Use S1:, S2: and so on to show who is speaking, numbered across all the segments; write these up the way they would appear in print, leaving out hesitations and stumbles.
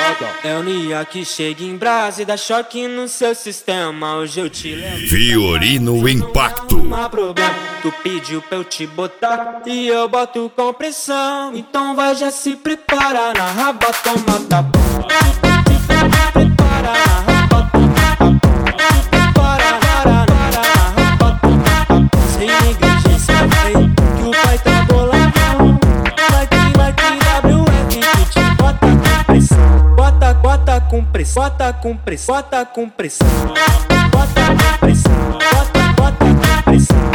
S1: É o Nia que chega em brasa e dá choque no seu sistema. Hoje eu te levo.
S2: Fiorino Impacto.
S1: Não há problema, tu pediu pra eu te botar e eu boto com pressão. Então vai, já se prepara na raba, toma tapa. Prepara na raba, toma tapa. Prepara na raba, toma tapa. Sem negligência, vai, que o pai tá boladão. Vai que WF que te bota com pressão. Bota com pressão, bota com pressão, bota com pressão. Bota com pressão, bota com pressão.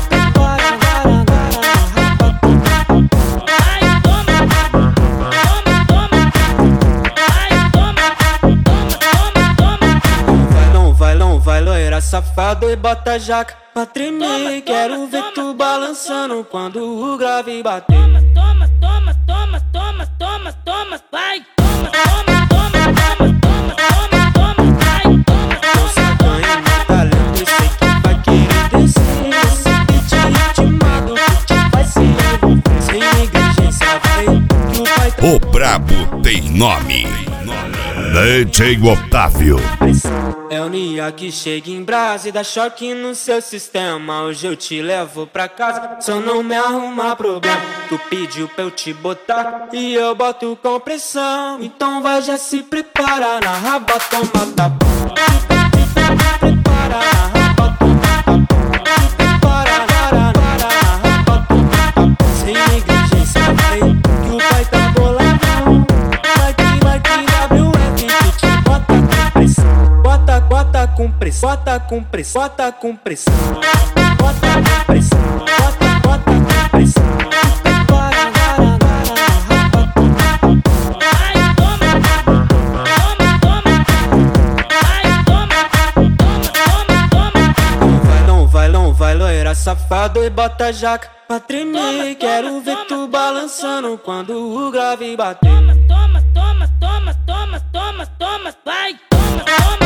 S1: Vai loira safado e bota a jaca pra tremer. Quero ver tu balançando quando o grave bater.
S3: Toma, toma, toma, toma, toma, toma, vai. Toma, toma, toma, toma, toma, toma, toma, vai. Toma,
S1: toma, sacanha no talento, eu sei que vai querer descer. Esse beat ritmado que te faz se envolver. Sem negligência, vai, que o pai tá...
S2: O brabo tem nome. DJ Otávio.
S1: É o Nia que chega em brasa e dá choque no seu sistema. Hoje eu te levo pra casa, só não me arruma problema. Tu pediu pra eu te botar e eu boto com pressão. Então vai, já se prepara na raba, toma tapa. Prepara na raba, toma tapa. Prepara na raba, toma tapa. Sem negligência, vai, que o pai tá boladão. Vai que WF que te bota com pressão. Bota com pressão, bota com pressão, bota com pressão. Bota com pressão, bota com pressão. Prepara na raba, toma tapa.
S3: vai, toma, toma, toma, vai, toma, toma, toma.
S1: Não vai, loira safado e bota a jaca pra tremer. Quero ver tu balançando quando o grave bater.
S3: Toma, toma, toma, toma, toma, toma, toma, vai. Toma, toma.